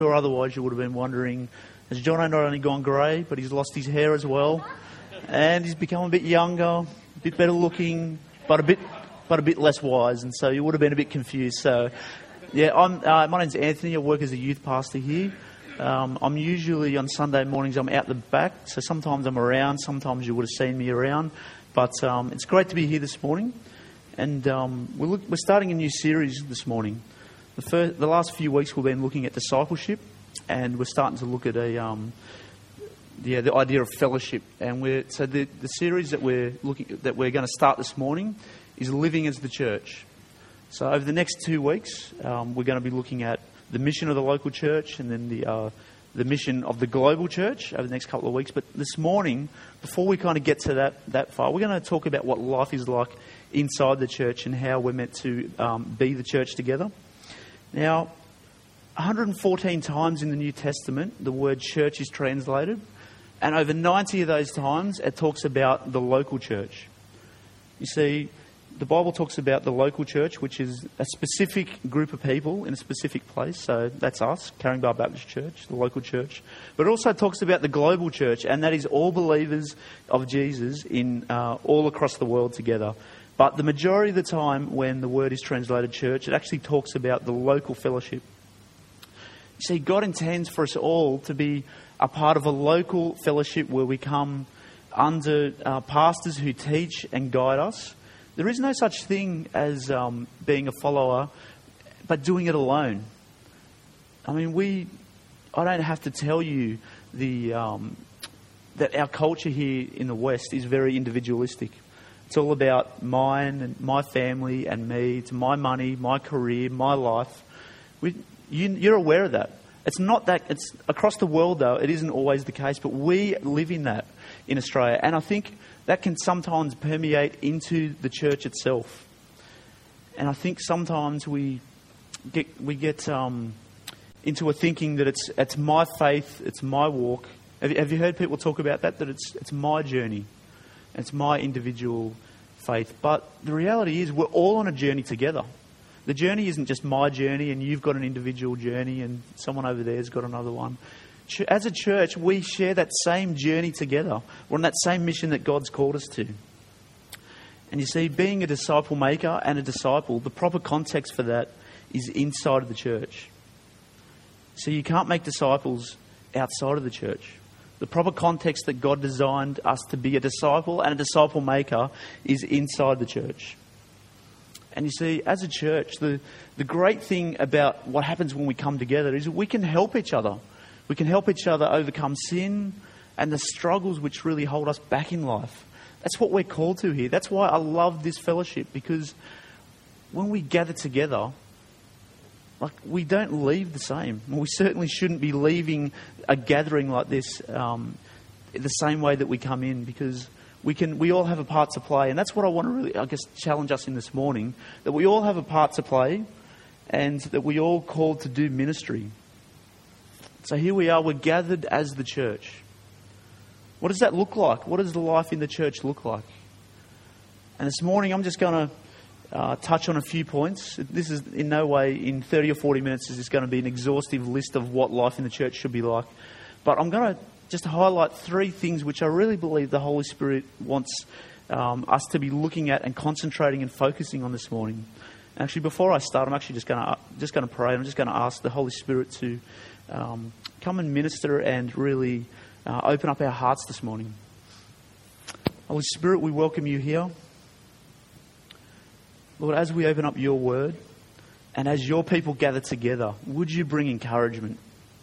Or otherwise you would have been wondering, has Jono not only gone grey, but he's lost his hair as well, and he's become a bit younger, a bit better looking, but a bit less wise, and so you would have been a bit confused. So, yeah, my name's Anthony. I work as a youth pastor here. I'm usually on Sunday mornings. I'm out the back, so sometimes I'm around. Sometimes you would have seen me around, but it's great to be here this morning, and we're starting a new series this morning. The last few weeks we've been looking at discipleship, and we're starting to look at the idea of fellowship. And the series that we're going to start this morning is living as the church. So over the next 2 weeks, we're going to be looking at the mission of the local church, and then the mission of the global church over the next couple of weeks. But this morning, before we kind of get to that far, we're going to talk about what life is like inside the church and how we're meant to be the church together. Now, 114 times in the New Testament, the word church is translated, and over 90 of those times, it talks about the local church. You see, the Bible talks about the local church, which is a specific group of people in a specific place. So that's us, Caringbah Baptist Church, the local church. But it also talks about the global church, and that is all believers of Jesus in all across the world together. But the majority of the time when the word is translated church, it actually talks about the local fellowship. You see, God intends for us all to be a part of a local fellowship where we come under pastors who teach and guide us. There is no such thing as being a follower, but doing it alone. I mean, I don't have to tell you that our culture here in the West is very individualistic. It's all about mine and my family and me. It's my money, my career, my life. You're aware of that. It's not that. It's across the world, though. It isn't always the case, but we live in that in Australia, and I think that can sometimes permeate into the church itself. And I think sometimes we get into a thinking that it's my faith, it's my walk. Have you heard people talk about that? That it's my journey. It's my individual faith. But the reality is we're all on a journey together. The journey isn't just my journey and you've got an individual journey and someone over there's got another one. As a church, we share that same journey together. We're on that same mission that God's called us to. And you see, being a disciple maker and a disciple, the proper context for that is inside of the church. So you can't make disciples outside of the church. The proper context that God designed us to be a disciple and a disciple maker is inside the church. And you see, as a church, the great thing about what happens when we come together is we can help each other. We can help each other overcome sin and the struggles which really hold us back in life. That's what we're called to here. That's why I love this fellowship, because when we gather together, we don't leave the same. We certainly shouldn't be leaving a gathering like this the same way that we come in, because we all have a part to play. And that's what I want to really, challenge us in this morning, that we all have a part to play and that we all called to do ministry. So here we are, we're gathered as the church. What does that look like? What does the life in the church look like? And this morning I'm just going to touch on a few points. This is in no way, in 30 or 40 minutes, is this going to be an exhaustive list of what life in the church should be like. But I'm going to just highlight 3 things which I really believe the Holy Spirit wants us to be looking at and concentrating and focusing on this morning. Actually, before I start, I'm actually just going to pray. I'm just going to ask the Holy Spirit to come and minister and really open up our hearts this morning. Holy Spirit, we welcome you here. Lord, as we open up your word and as your people gather together, would you bring encouragement?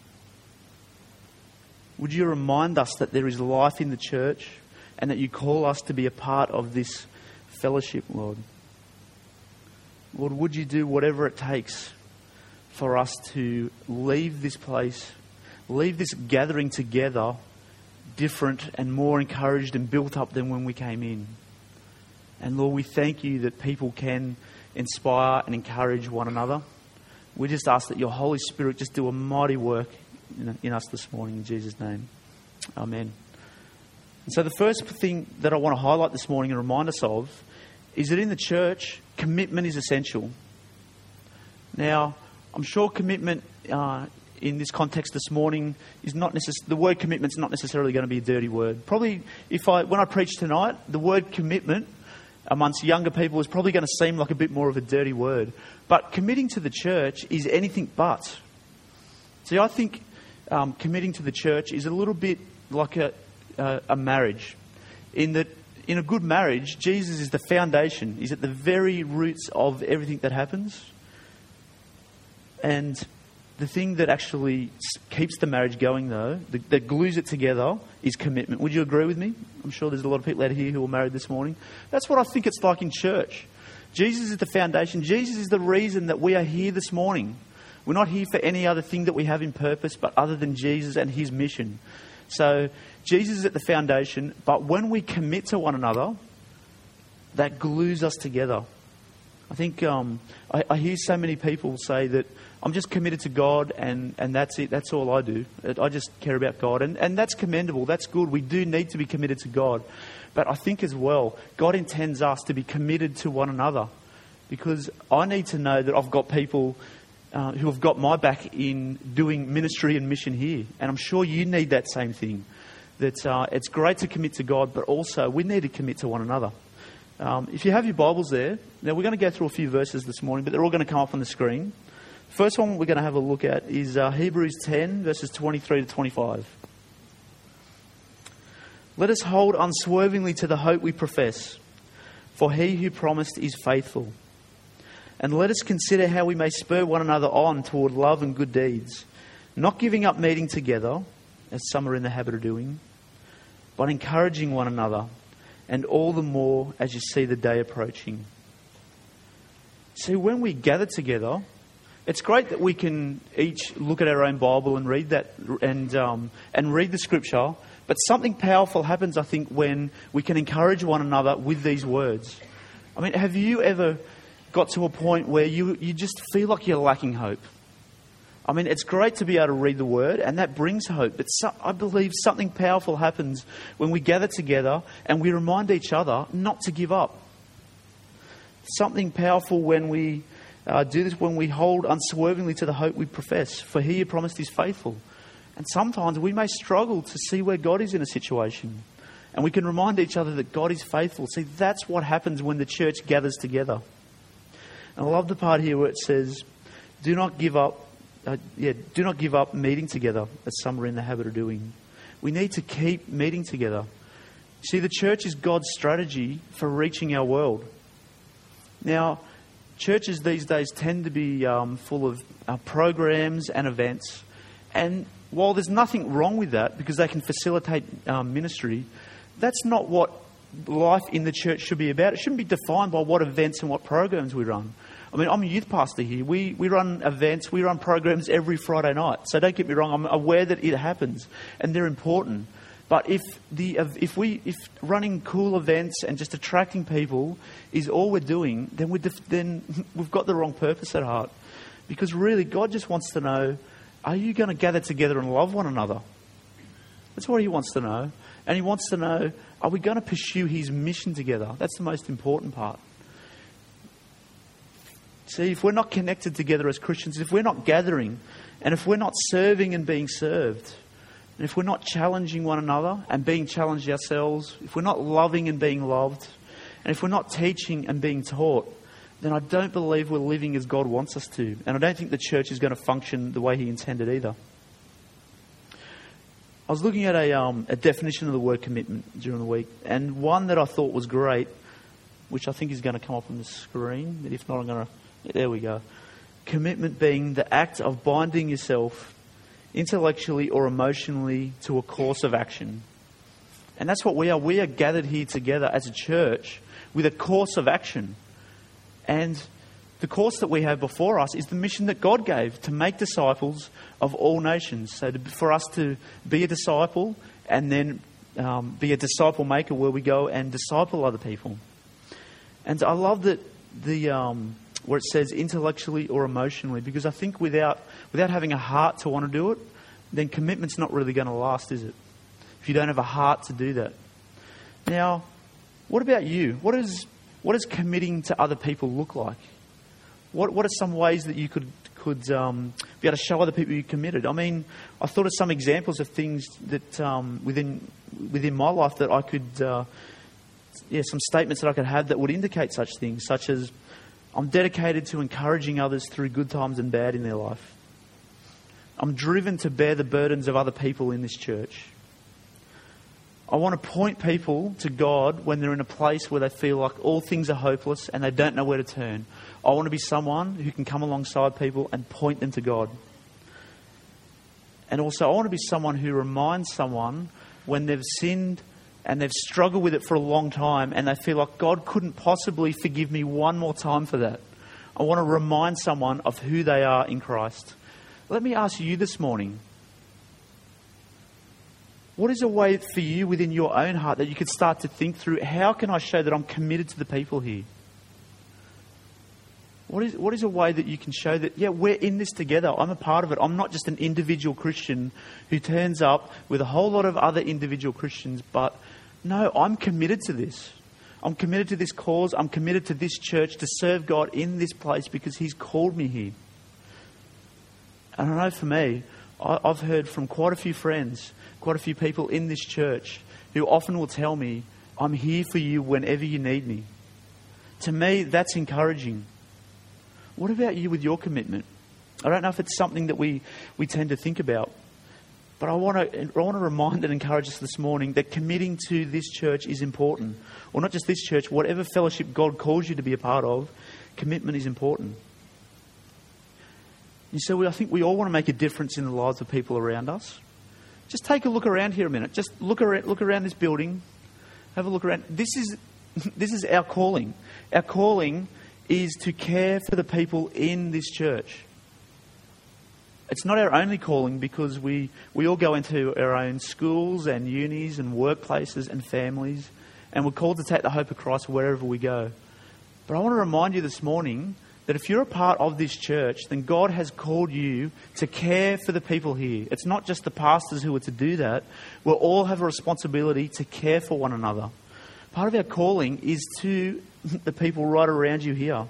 Would you remind us that there is life in the church and that you call us to be a part of this fellowship, Lord? Lord, would you do whatever it takes for us to leave this place, leave this gathering together different and more encouraged and built up than when we came in. And Lord, we thank you that people can inspire and encourage one another. We just ask that your Holy Spirit just do a mighty work in us this morning, in Jesus' name. Amen. And so the first thing that I want to highlight this morning and remind us of is that in the church, commitment is essential. Now, I'm sure commitment in this context this morning is not the word commitment's not necessarily going to be a dirty word. Probably when I preach tonight, the word commitment amongst younger people is probably going to seem like a bit more of a dirty word. But committing to the church is anything but. See, I think committing to the church is a little bit like a marriage, in that in a good marriage, Jesus is the foundation. He's at the very roots of everything that happens. And the thing that actually keeps the marriage going, though, that glues it together, is commitment. Would you agree with me? I'm sure there's a lot of people out here who are married this morning. That's what I think it's like in church. Jesus is the foundation. Jesus is the reason that we are here this morning. We're not here for any other thing that we have in purpose, but other than Jesus and his mission. So Jesus is at the foundation, but when we commit to one another, that glues us together. I think I hear so many people say that I'm just committed to God and that's it. That's all I do. I just care about God. And that's commendable. That's good. We do need to be committed to God. But I think as well, God intends us to be committed to one another. Because I need to know that I've got people who have got my back in doing ministry and mission here. And I'm sure you need that same thing. That it's great to commit to God, but also we need to commit to one another. If you have your Bibles there, now we're going to go through a few verses this morning, but they're all going to come up on the screen. First one we're going to have a look at is Hebrews 10, verses 23 to 25. Let us hold unswervingly to the hope we profess, for he who promised is faithful. And let us consider how we may spur one another on toward love and good deeds, not giving up meeting together, as some are in the habit of doing, but encouraging one another, and all the more as you see the day approaching. See, when we gather together, it's great that we can each look at our own Bible and read that and read the Scripture. But something powerful happens, I think, when we can encourage one another with these words. I mean, have you ever got to a point where you just feel like you're lacking hope? I mean, it's great to be able to read the Word, and that brings hope. But I believe something powerful happens when we gather together and we remind each other not to give up. Something powerful when we do this, when we hold unswervingly to the hope we profess. For he who promised is faithful. And sometimes we may struggle to see where God is in a situation. And we can remind each other that God is faithful. See, that's what happens when the church gathers together. And I love the part here where it says, do not give up meeting together, as some are in the habit of doing. We need to keep meeting together. See, the church is God's strategy for reaching our world. Now, churches these days tend to be full of programs and events. And while there's nothing wrong with that, because they can facilitate ministry, that's not what life in the church should be about. It shouldn't be defined by what events and what programs we run. I mean, I'm a youth pastor here. We run events, we run programs every Friday night. So don't get me wrong, I'm aware that it happens and they're important. But if running cool events and just attracting people is all we're doing, then we've got the wrong purpose at heart. Because really, God just wants to know, are you going to gather together and love one another? That's what he wants to know. And he wants to know, are we going to pursue his mission together? That's the most important part. See, if we're not connected together as Christians, if we're not gathering, and if we're not serving and being served, and if we're not challenging one another and being challenged ourselves, if we're not loving and being loved, and if we're not teaching and being taught, then I don't believe we're living as God wants us to. And I don't think the church is going to function the way he intended either. I was looking at a definition of the word commitment during the week, and one that I thought was great, which I think is going to come up on the screen. But if not, I'm going to... There we go. Commitment being the act of binding yourself intellectually or emotionally to a course of action. And that's what we are. We are gathered here together as a church with a course of action. And the course that we have before us is the mission that God gave, to make disciples of all nations. So for us to be a disciple and then be a disciple maker where we go and disciple other people. And I love that where it says intellectually or emotionally, because I think without having a heart to want to do it, then commitment's not really going to last, is it? If you don't have a heart to do that. Now, what about you? What does committing to other people look like? What are some ways that you could could be able to show other people you're committed. I mean, I thought of some examples of things that within my life that I could, some statements that I could have that would indicate such things, such as I'm dedicated to encouraging others through good times and bad in their life. I'm driven to bear the burdens of other people in this church. I want to point people to God when they're in a place where they feel like all things are hopeless and they don't know where to turn. I want to be someone who can come alongside people and point them to God. And also I want to be someone who reminds someone when they've sinned and they've struggled with it for a long time and they feel like God couldn't possibly forgive me one more time for that. I want to remind someone of who they are in Christ. Let me ask you this morning, what is a way for you within your own heart that you could start to think through, how can I show that I'm committed to the people here? What is a way that you can show that, we're in this together, I'm a part of it. I'm not just an individual Christian who turns up with a whole lot of other individual Christians, but no, I'm committed to this. I'm committed to this cause. I'm committed to this church to serve God in this place because He's called me here. And I know for me, I've heard from quite a few friends, quite a few people in this church who often will tell me, I'm here for you whenever you need me. To me, that's encouraging. What about you with your commitment? I don't know if it's something that we tend to think about, but I want to remind and encourage us this morning that committing to this church is important. Or not just this church, whatever fellowship God calls you to be a part of, commitment is important. You see, I think we all want to make a difference in the lives of people around us. Just take a look around here a minute. Just look around this building. Have a look around. This is our calling. Our calling is to care for the people in this church. It's not our only calling because we all go into our own schools and unis and workplaces and families, and we're called to take the hope of Christ wherever we go. But I want to remind you this morning that if you're a part of this church, then God has called you to care for the people here. It's not just the pastors who are to do that. We'll all have a responsibility to care for one another. Part of our calling is to the people right around you here.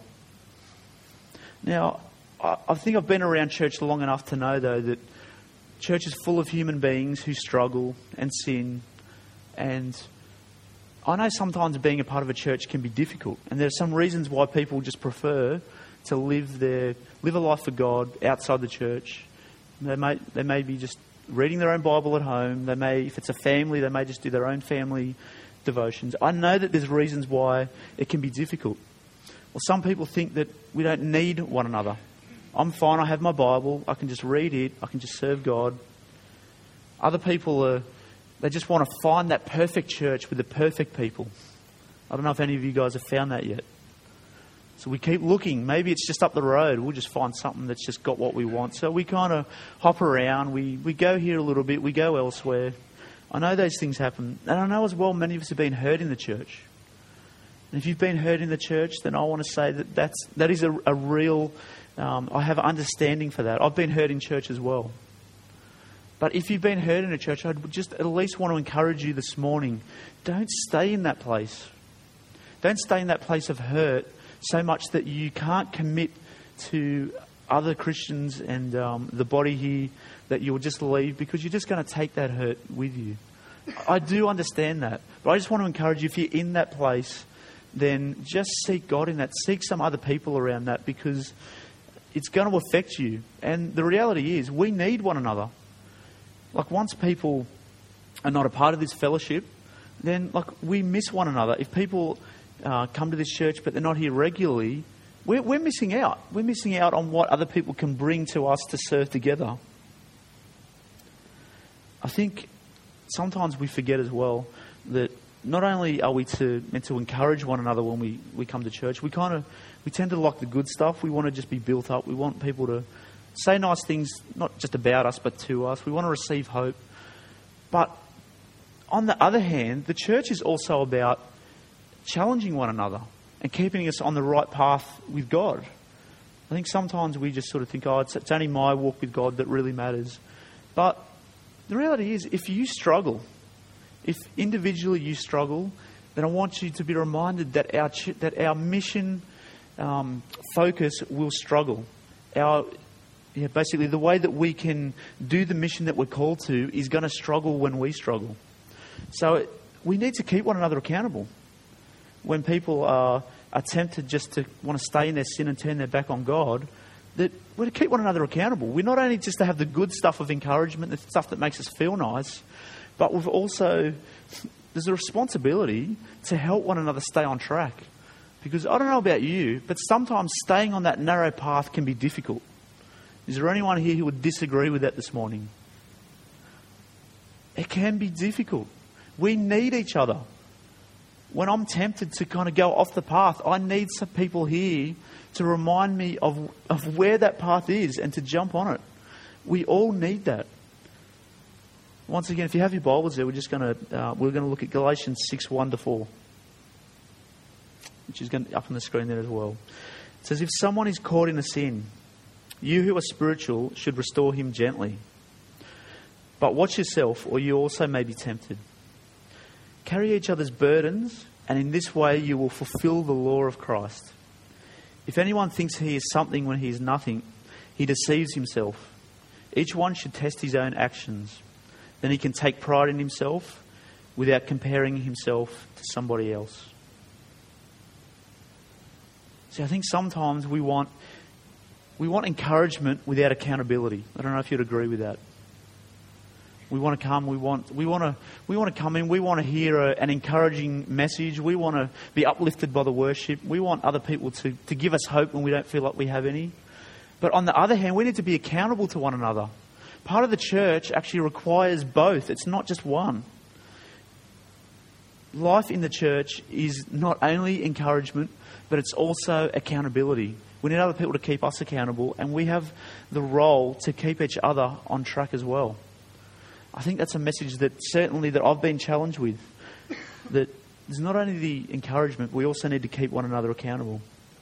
Now, I think I've been around church long enough to know, though, that church is full of human beings who struggle and sin. And I know sometimes being a part of a church can be difficult. And there are some reasons why people just prefer to live a life for God outside the church. They may be just reading their own Bible at home. They may, if it's a family, they may just do their own family devotions. I know that there's reasons why it can be difficult. Well, some people think that we don't need one another. I'm fine, I have my Bible, I can just read it, I can just serve God. Other people they just want to find that perfect church with the perfect people. I don't know if any of you guys have found that yet. So we keep looking. Maybe it's just up the road. We'll just find something that's just got what we want. So we kind of hop around. We go here a little bit. We go elsewhere. I know those things happen. And I know as well many of us have been hurt in the church. And if you've been hurt in the church, then I want to say that is a real... I have understanding for that. I've been hurt in church as well. But if you've been hurt in a church, I'd just at least want to encourage you this morning. Don't stay in that place. Don't stay in that place of hurt so much that you can't commit to other Christians and the body here, that you'll just leave because you're just going to take that hurt with you. I do understand that. But I just want to encourage you, if you're in that place, then just seek God in that. Seek some other people around that because it's going to affect you. And the reality is we need one another. Like once people are not a part of this fellowship, then like we miss one another. If people come to this church but they're not here regularly, we're missing out. We're missing out on what other people can bring to us to serve together. I think sometimes we forget as well that not only are we meant to encourage one another when we come to church, we tend to like the good stuff. We want to just be built up. We want people to say nice things, not just about us, but to us. We want to receive hope. But on the other hand, the church is also about challenging one another and keeping us on the right path with God. I think sometimes we just sort of think, it's only my walk with God that really matters. But the reality is, if you struggle, if individually you struggle, then I want you to be reminded that our mission focus will struggle. basically the way that we can do the mission that we're called to is going to struggle when we struggle. So we need to keep one another accountable. When people are tempted just to want to stay in their sin and turn their back on God, that we're to keep one another accountable. We're not only just to have the good stuff of encouragement, the stuff that makes us feel nice, but there's a responsibility to help one another stay on track. Because I don't know about you, but sometimes staying on that narrow path can be difficult. Is there anyone here who would disagree with that this morning? It can be difficult. We need each other. When I'm tempted to kind of go off the path, I need some people here to remind me of where that path is and to jump on it. We all need that. Once again, if you have your Bibles there, we're going to look at Galatians 6:1-4, which is going to be up on the screen there as well. It says, "If someone is caught in a sin, you who are spiritual should restore him gently. But watch yourself, or you also may be tempted. Carry each other's burdens, and in this way you will fulfill the law of Christ. If anyone thinks he is something when he is nothing, he deceives himself. Each one should test his own actions. Then he can take pride in himself without comparing himself to somebody else." See, I think sometimes we want encouragement without accountability. I don't know if you'd agree with that. We want to come. We want to come in. We want to hear an encouraging message. We want to be uplifted by the worship. We want other people to give us hope when we don't feel like we have any. But on the other hand, we need to be accountable to one another. Part of the church actually requires both. It's not just one. Life in the church is not only encouragement, but it's also accountability. We need other people to keep us accountable, and we have the role to keep each other on track as well. I think that's a message that I've been challenged with. That there's not only the encouragement, we also need to keep one another accountable.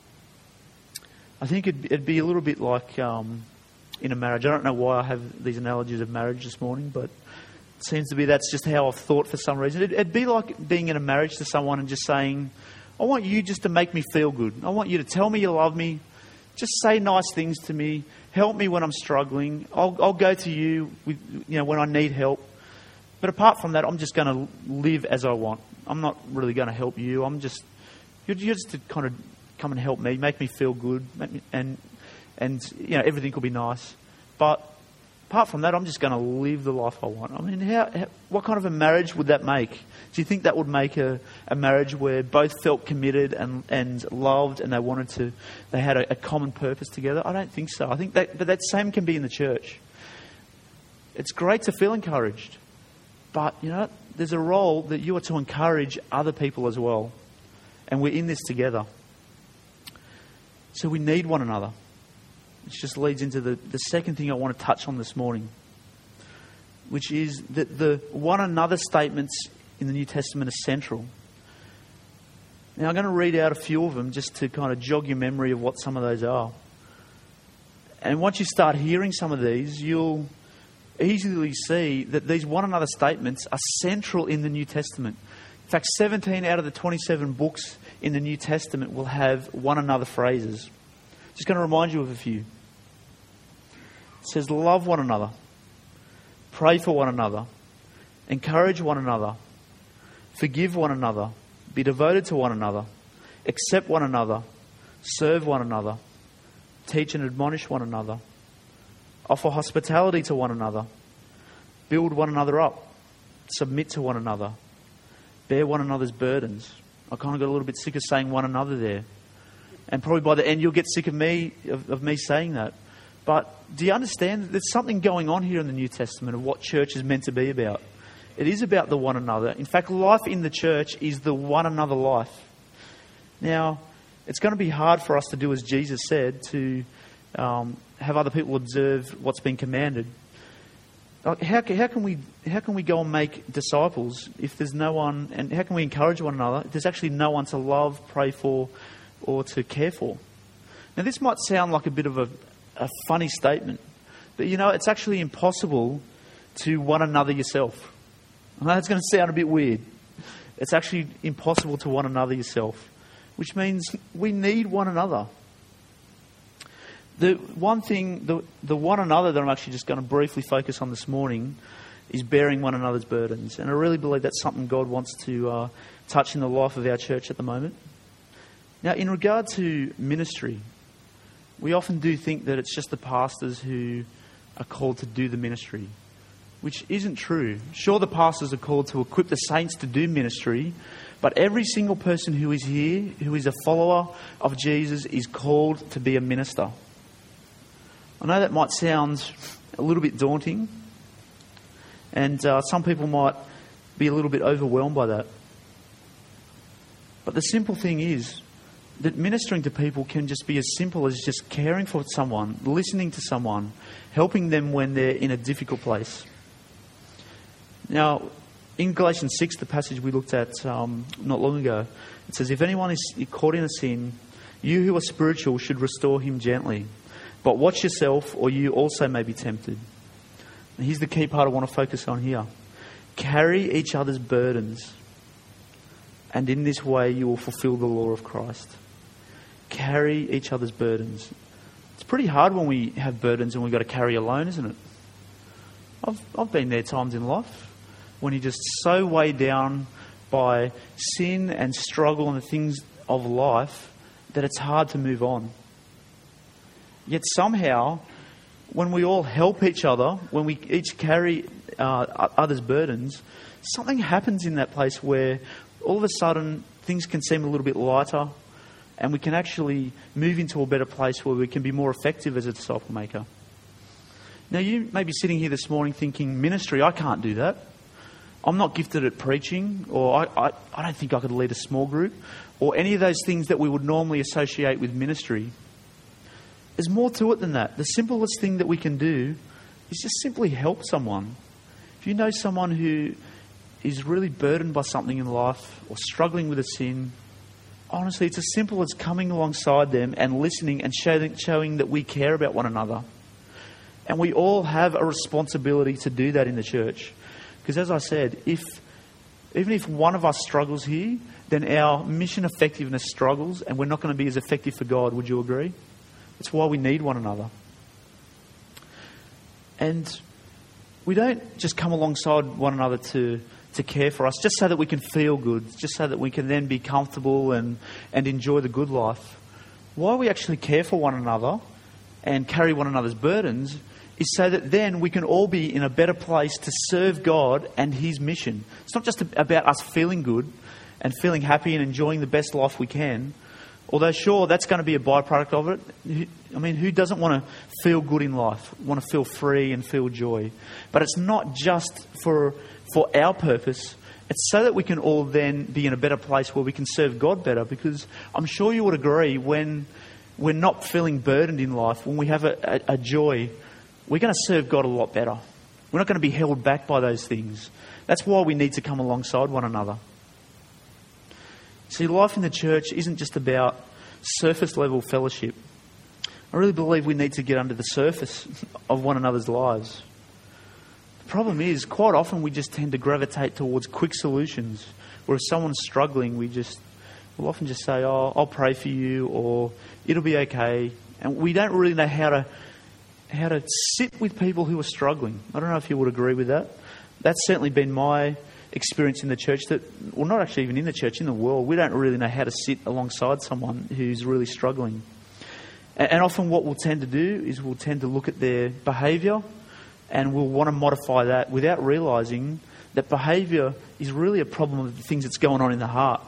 I think it'd be a little bit like in a marriage. I don't know why I have these analogies of marriage this morning, but it seems to be that's just how I've thought for some reason. It'd be like being in a marriage to someone and just saying, "I want you just to make me feel good. I want you to tell me you love me. Just say nice things to me. Help me when I'm struggling. I'll go to you when I need help. But apart from that, I'm just going to live as I want. I'm not really going to help you. You're just to kind of come and help me, make me feel good, and everything could be nice. But apart from that, I'm just going to live the life I want." I mean, what kind of a marriage would that make? Do you think that would make a marriage where both felt committed and loved, and they had a common purpose together? I don't think so. I think that same can be in the church. It's great to feel encouraged, but there's a role that you are to encourage other people as well, and we're in this together. So we need one another. Which just leads into the second thing I want to touch on this morning, which is that the one another statements in the New Testament are central. Now I'm going to read out a few of them just to kind of jog your memory of what some of those are. And once you start hearing some of these, you'll easily see that these one another statements are central in the New Testament. In fact, 17 out of the 27 books in the New Testament will have one another phrases. Just going to remind you of a few. It says, love one another, pray for one another, encourage one another, forgive one another, be devoted to one another, accept one another, serve one another, teach and admonish one another, offer hospitality to one another, build one another up, submit to one another, bear one another's burdens. I kind of got a little bit sick of saying one another there. And probably by the end you'll get sick of me saying that. But do you understand that there's something going on here in the New Testament of what church is meant to be about? It is about the one another. In fact, life in the church is the one another life. Now, it's going to be hard for us to do as Jesus said, to have other people observe what's been commanded. How can we go and make disciples if there's no one, and how can we encourage one another if there's actually no one to love, pray for, or to care for? Now, this might sound like a bit of a funny statement, but it's actually impossible to one another yourself. I know it's going to sound a bit weird. It's actually impossible to one another yourself, which means we need one another. The one thing, the one another that I'm actually just going to briefly focus on this morning is bearing one another's burdens. And I really believe that's something God wants to touch in the life of our church at the moment. Now, in regard to ministry, we often do think that it's just the pastors who are called to do the ministry, which isn't true. Sure, the pastors are called to equip the saints to do ministry, but every single person who is here, who is a follower of Jesus, is called to be a minister. I know that might sound a little bit daunting, and some people might be a little bit overwhelmed by that. But the simple thing is that ministering to people can just be as simple as just caring for someone, listening to someone, helping them when they're in a difficult place. Now, in Galatians 6, the passage we looked at not long ago, it says, if anyone is caught in a sin, you who are spiritual should restore him gently. But watch yourself, or you also may be tempted. And here's the key part I want to focus on here. Carry each other's burdens, and in this way you will fulfill the law of Christ. Carry each other's burdens. It's pretty hard when we have burdens and we've got to carry alone, isn't it? I've been there times in life when you're just so weighed down by sin and struggle and the things of life that it's hard to move on. Yet somehow, when we all help each other, when we each carry others' burdens, something happens in that place where all of a sudden things can seem a little bit lighter, and we can actually move into a better place where we can be more effective as a disciple maker. Now, you may be sitting here this morning thinking, ministry, I can't do that. I'm not gifted at preaching, or I don't think I could lead a small group, or any of those things that we would normally associate with ministry. There's more to it than that. The simplest thing that we can do is just simply help someone. If you know someone who is really burdened by something in life or struggling with a sin, honestly, it's as simple as coming alongside them and listening and showing that we care about one another. And we all have a responsibility to do that in the church. Because as I said, even if one of us struggles here, then our mission effectiveness struggles and we're not going to be as effective for God. Would you agree? That's why we need one another. And we don't just come alongside one another to care for us just so that we can feel good, just so that we can then be comfortable and enjoy the good life. Why we actually care for one another and carry one another's burdens is so that then we can all be in a better place to serve God and His mission. It's not just about us feeling good and feeling happy and enjoying the best life we can. Although, sure, that's going to be a byproduct of it. I mean, who doesn't want to feel good in life, want to feel free and feel joy? But it's not just for our purpose. It's so that we can all then be in a better place where we can serve God better. Because I'm sure you would agree, when we're not feeling burdened in life, when we have a joy, we're going to serve God a lot better. We're not going to be held back by those things. That's why we need to come alongside one another. See, life in the church isn't just about surface level fellowship. I really believe we need to get under the surface of one another's lives. The problem is, quite often we just tend to gravitate towards quick solutions. Where if someone's struggling, we'll often just say, oh, I'll pray for you, or it'll be okay. And we don't really know how to sit with people who are struggling. I don't know if you would agree with that. That's certainly been my experience in the church, not actually even in the church, in the world. We don't really know how to sit alongside someone who's really struggling. And often what we'll tend to do is we'll tend to look at their behaviour and we'll want to modify that without realising that behaviour is really a problem of the things that's going on in the heart.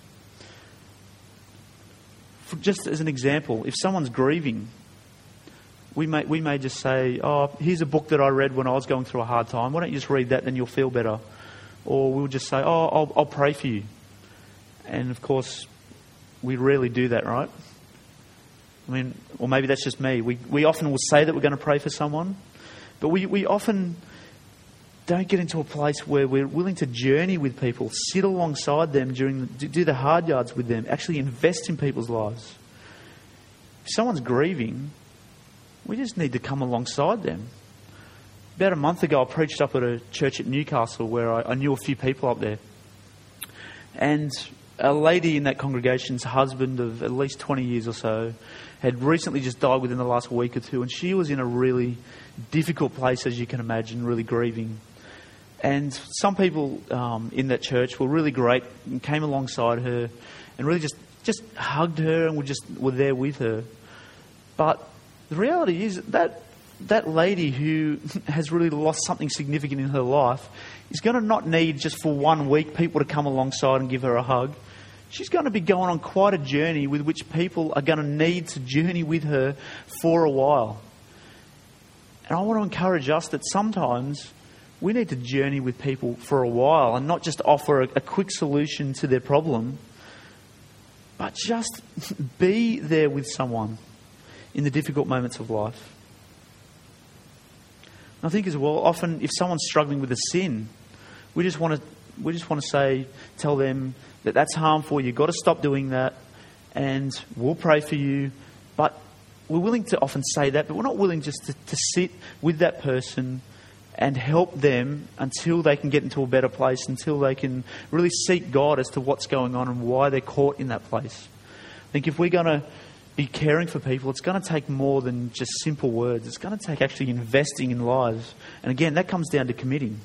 Just as an example, if someone's grieving, we may just say, oh, here's a book that I read when I was going through a hard time. Why don't you just read that, then you'll feel better. Or we'll just say, oh, I'll pray for you. And of course, we rarely do that, right? I mean, or maybe that's just me. We often will say that we're going to pray for someone, but we often don't get into a place where we're willing to journey with people, sit alongside them do the hard yards with them, actually invest in people's lives. If someone's grieving, we just need to come alongside them. About a month ago, I preached up at a church at Newcastle where I knew a few people up there. And a lady in that congregation's husband of at least 20 years or so had recently just died within the last week or two, and she was in a really difficult place, as you can imagine, really grieving. And some people in that church were really great and came alongside her and really just hugged her and were there with her. But the reality is that lady who has really lost something significant in her life is going to not need just for 1 week people to come alongside and give her a hug. She's going to be going on quite a journey with which people are going to need to journey with her for a while. And I want to encourage us that sometimes we need to journey with people for a while and not just offer a quick solution to their problem, but just be there with someone in the difficult moments of life. And I think as well, often if someone's struggling with a sin, we just want to tell them that that's harmful, you've got to stop doing that, and we'll pray for you. But we're willing to often say that, but we're not willing just to sit with that person and help them until they can get into a better place, until they can really seek God as to what's going on and why they're caught in that place. I think if we're going to be caring for people, it's going to take more than just simple words. It's going to take actually investing in lives. And again, that comes down to committing.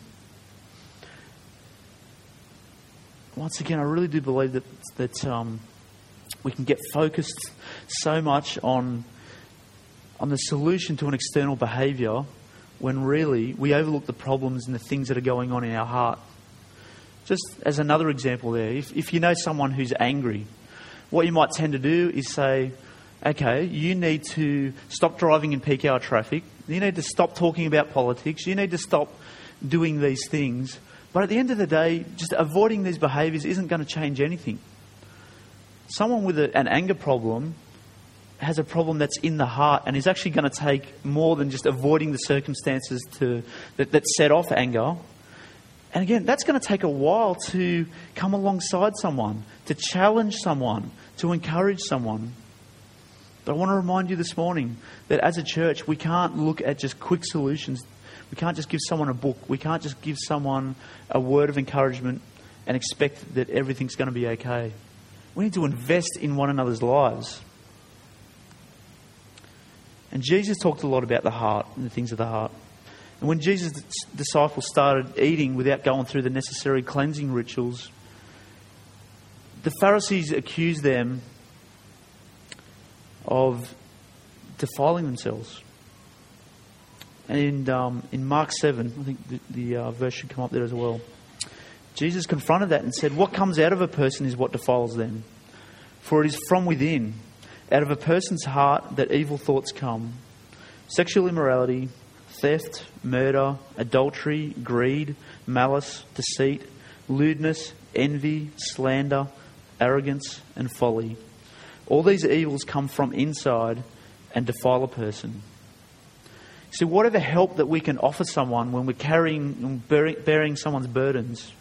Once again, I really do believe that we can get focused so much on the solution to an external behaviour when really we overlook the problems and the things that are going on in our heart. Just as another example there, if you know someone who's angry, what you might tend to do is say, okay, you need to stop driving in peak hour traffic, you need to stop talking about politics, you need to stop doing these things. But at the end of the day, just avoiding these behaviours isn't going to change anything. Someone with an anger problem has a problem that's in the heart and is actually going to take more than just avoiding the circumstances that set off anger. And again, that's going to take a while to come alongside someone, to challenge someone, to encourage someone. But I want to remind you this morning that as a church, we can't look at just quick solutions. We can't just give someone a book. We can't just give someone a word of encouragement and expect that everything's going to be okay. We need to invest in one another's lives. And Jesus talked a lot about the heart and the things of the heart. And when Jesus' disciples started eating without going through the necessary cleansing rituals, the Pharisees accused them of defiling themselves. And in Mark 7, I think the verse should come up there as well, Jesus confronted that and said, what comes out of a person is what defiles them. For it is from within, out of a person's heart, that evil thoughts come. Sexual immorality, theft, murder, adultery, greed, malice, deceit, lewdness, envy, slander, arrogance, and folly. All these evils come from inside and defile a person. See, whatever help that we can offer someone when we're bearing someone's burdens,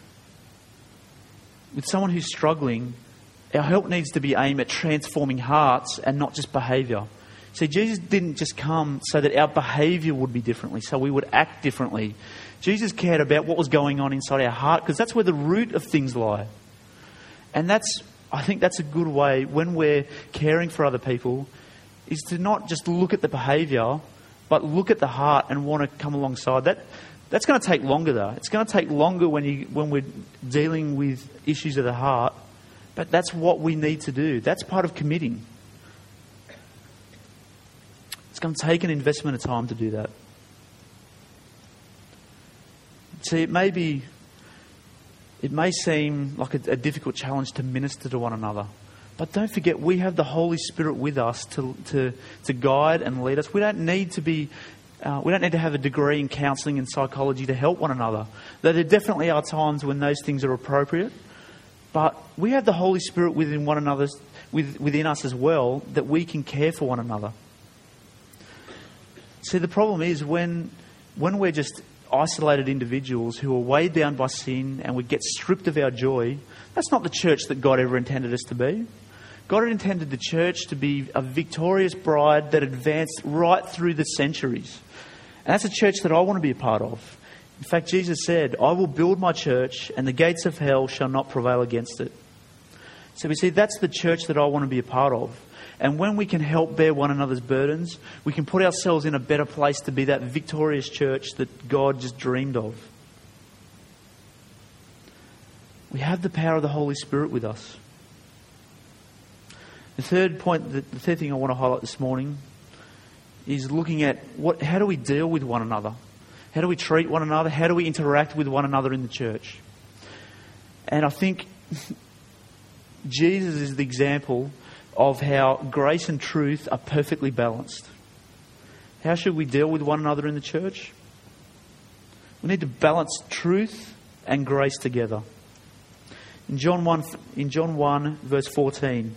with someone who's struggling, our help needs to be aimed at transforming hearts and not just behaviour. See, Jesus didn't just come so that our behaviour would be differently, so we would act differently. Jesus cared about what was going on inside our heart, because that's where the root of things lie. And I think that's a good way when we're caring for other people, is to not just look at the behaviour, but look at the heart and want to come alongside. That's going to take longer though. It's going to take longer when we're dealing with issues of the heart. But that's what we need to do. That's part of committing. It's going to take an investment of time to do that. See, it may seem like a difficult challenge to minister to one another. But don't forget, we have the Holy Spirit with us to guide and lead us. We don't need to have a degree in counselling and psychology to help one another. Though there definitely are times when those things are appropriate. But we have the Holy Spirit within us as well, that we can care for one another. See, the problem is when we're just isolated individuals who are weighed down by sin and we get stripped of our joy, that's not the church that God ever intended us to be. God had intended the church to be a victorious bride that advanced right through the centuries. And that's a church that I want to be a part of. In fact, Jesus said, I will build my church and the gates of hell shall not prevail against it. So we see that's the church that I want to be a part of. And when we can help bear one another's burdens, we can put ourselves in a better place to be that victorious church that God just dreamed of. We have the power of the Holy Spirit with us. The third point, the third thing I want to highlight this morning is looking at how do we deal with one another? How do we treat one another? How do we interact with one another in the church? And I think Jesus is the example of how grace and truth are perfectly balanced. How should we deal with one another in the church? We need to balance truth and grace together. In John 1 verse 14,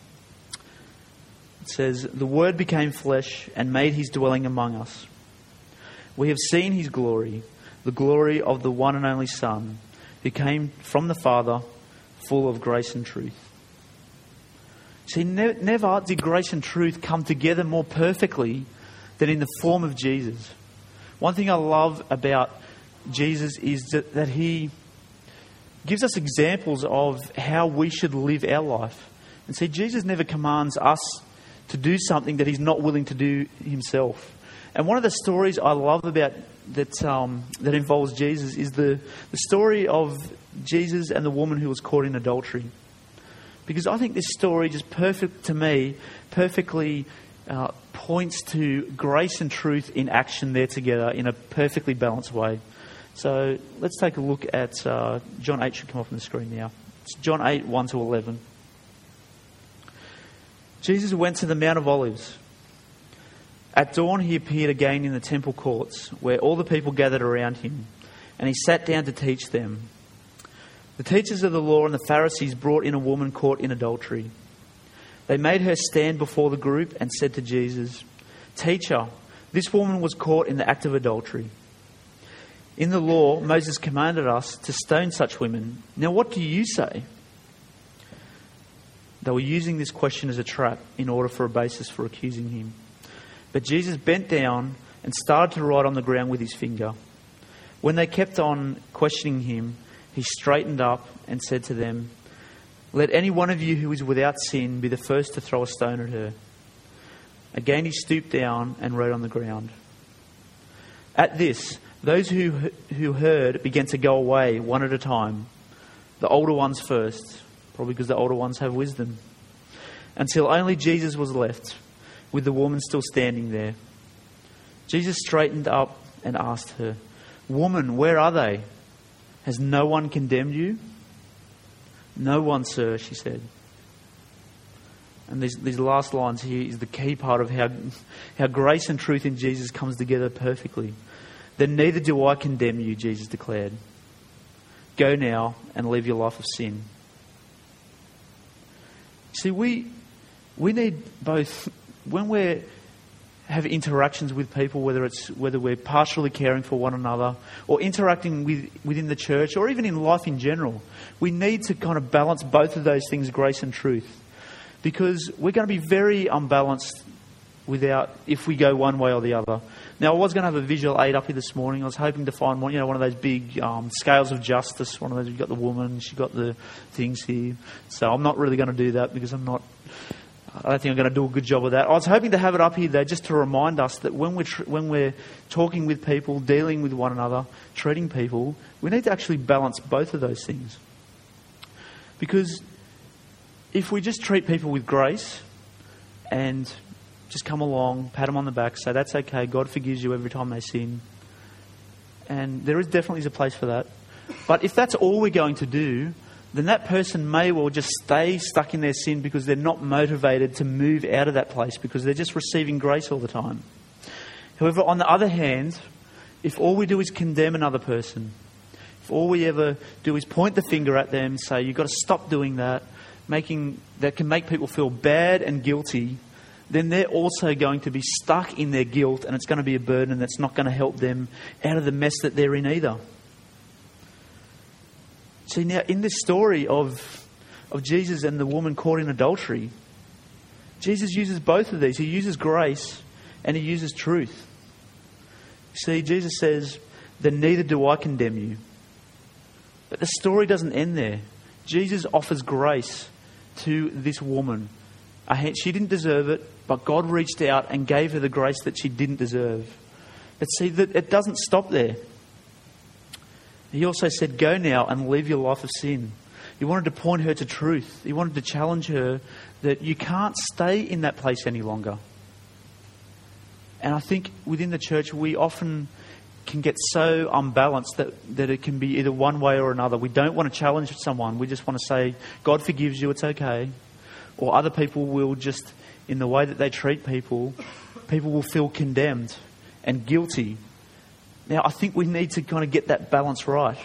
it says, "The Word became flesh and made his dwelling among us. We have seen his glory, the glory of the one and only Son, who came from the Father, full of grace and truth." See, never did grace and truth come together more perfectly than in the form of Jesus. One thing I love about Jesus is that he gives us examples of how we should live our life. And see, Jesus never commands us to do something that he's not willing to do himself. And one of the stories I love about that involves Jesus is the story of Jesus and the woman who was caught in adultery. Because I think this story, just perfectly points to grace and truth in action there together in a perfectly balanced way. So let's take a look at John 8 should come up on the screen now. It's John 8, 1 to 11. Jesus went to the Mount of Olives. At dawn he appeared again in the temple courts, where all the people gathered around him, and he sat down to teach them. The teachers of the law and the Pharisees brought in a woman caught in adultery. They made her stand before the group and said to Jesus, "Teacher, this woman was caught in the act of adultery. In the law, Moses commanded us to stone such women. Now what do you say?" They were using this question as a trap in order for a basis for accusing him. But Jesus bent down and started to write on the ground with his finger. When they kept on questioning him, he straightened up and said to them, "Let any one of you who is without sin be the first to throw a stone at her." Again he stooped down and wrote on the ground. At this, those who heard began to go away one at a time, the older ones first, probably because the older ones have wisdom, until only Jesus was left, with the woman still standing there. Jesus straightened up and asked her, "Woman, where are they? Has no one condemned you?" "No one, sir," she said. And these last lines here is the key part of how grace and truth in Jesus comes together perfectly. "Then neither do I condemn you," Jesus declared. "Go now and leave your life of sin." See, we need both, when we have interactions with people, whether we're partially caring for one another or interacting within the church or even in life in general, we need to kind of balance both of those things, grace and truth. Because we're going to be very unbalanced if we go one way or the other. Now, I was going to have a visual aid up here this morning. I was hoping to find one of those big scales of justice. One of those, you've got the woman, she's got the things here. So I'm not really going to do that because I don't think I'm going to do a good job of that. I was hoping to have it up here though, just to remind us that when we're talking with people, dealing with one another, treating people, we need to actually balance both of those things. Because if we just treat people with grace and just come along, pat them on the back, say that's okay, God forgives you every time they sin, and there is definitely a place for that. But if that's all we're going to do, then that person may well just stay stuck in their sin because they're not motivated to move out of that place because they're just receiving grace all the time. However, on the other hand, if all we do is condemn another person, if all we ever do is point the finger at them, say you've got to stop doing that, that can make people feel bad and guilty, then they're also going to be stuck in their guilt, and it's going to be a burden that's not going to help them out of the mess that they're in either. See, now in this story of Jesus and the woman caught in adultery, Jesus uses both of these. He uses grace and he uses truth. See, Jesus says, "Then neither do I condemn you." But the story doesn't end there. Jesus offers grace to this woman. She didn't deserve it, but God reached out and gave her the grace that she didn't deserve. But see, that it doesn't stop there. He also said, go now and leave your life of sin. He wanted to point her to truth. He wanted to challenge her that you can't stay in that place any longer. And I think within the church, we often can get so unbalanced that it can be either one way or another. We don't want to challenge someone. We just want to say, God forgives you, it's okay. Or other people will just, in the way that they treat people will feel condemned and guilty. Now, I think we need to kind of get that balance right.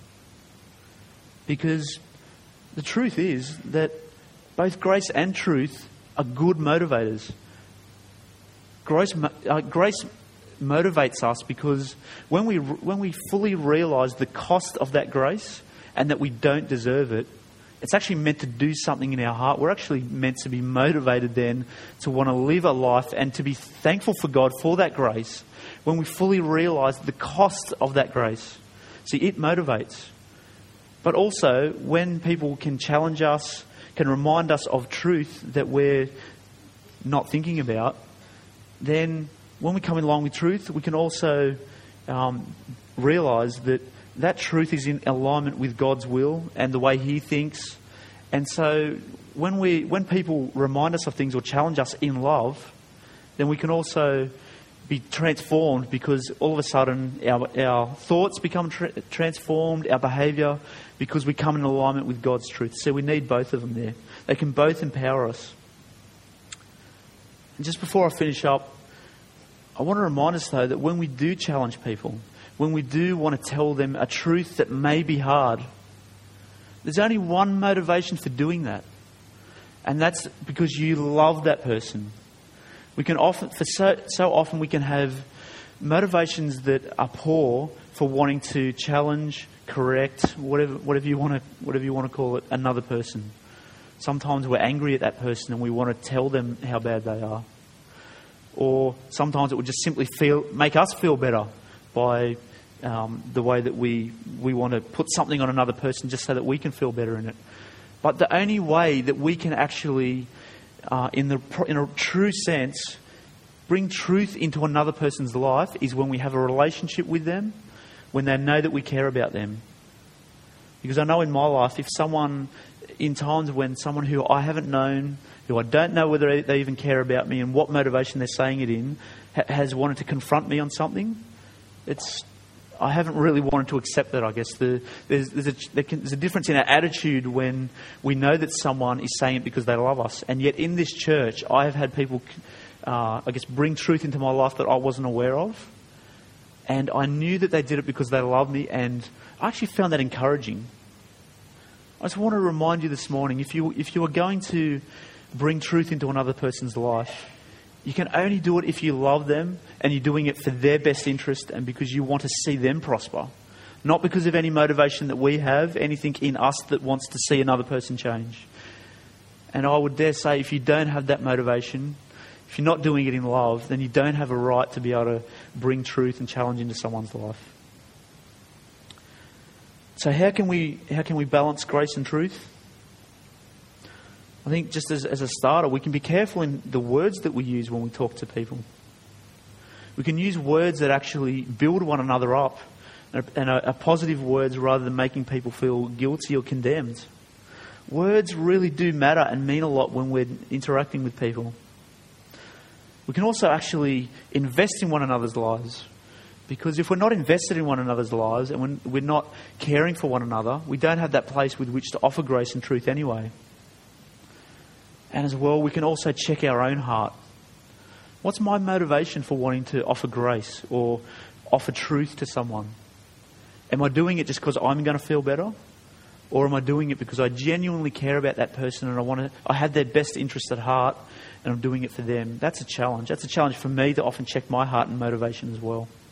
Because the truth is that both grace and truth are good motivators. Grace motivates us because when we fully realise the cost of that grace and that we don't deserve it, it's actually meant to do something in our heart. We're actually meant to be motivated then to want to live a life and to be thankful for God for that grace when we fully realise the cost of that grace. See, it motivates. But also, when people can challenge us, can remind us of truth that we're not thinking about, then when we come along with truth, we can also realise that truth is in alignment with God's will and the way He thinks. And so when people remind us of things or challenge us in love, then we can also be transformed, because all of a sudden our thoughts become transformed, our behaviour, because we come in alignment with God's truth. So we need both of them there. They can both empower us. And just before I finish up, I want to remind us though that when we do challenge people, when we do want to tell them a truth that may be hard, there's only one motivation for doing that. And that's because you love that person. We can often, so often we can have motivations that are poor for wanting to challenge, correct, whatever you want to call it, another person. Sometimes we're angry at that person and we want to tell them how bad they are. Or sometimes it would just simply make us feel better by the way that we want to put something on another person just so that we can feel better in it. But the only way that we can actually, in a true sense, bring truth into another person's life is when we have a relationship with them, when they know that we care about them. Because I know in my life, in times when someone who I haven't known, who I don't know whether they even care about me and what motivation they're saying it in, has wanted to confront me on something, I haven't really wanted to accept that, I guess. There's a difference in our attitude when we know that someone is saying it because they love us. And yet in this church, I have had people, bring truth into my life that I wasn't aware of. And I knew that they did it because they loved me, and I actually found that encouraging. I just want to remind you this morning, if you are going to bring truth into another person's life, you can only do it if you love them and you're doing it for their best interest and because you want to see them prosper. Not because of any motivation that we have, anything in us that wants to see another person change. And I would dare say, if you don't have that motivation, if you're not doing it in love, then you don't have a right to be able to bring truth and challenge into someone's life. So how can we balance grace and truth? I think just as a starter, we can be careful in the words that we use when we talk to people. We can use words that actually build one another up and are positive words rather than making people feel guilty or condemned. Words really do matter and mean a lot when we're interacting with people. We can also actually invest in one another's lives. Because if we're not invested in one another's lives and when we're not caring for one another, we don't have that place with which to offer grace and truth anyway. And as well, we can also check our own heart. What's my motivation for wanting to offer grace or offer truth to someone? Am I doing it just because I'm going to feel better? Or am I doing it because I genuinely care about that person and I have their best interest at heart and I'm doing it for them? That's a challenge. That's a challenge for me to often check my heart and motivation as well.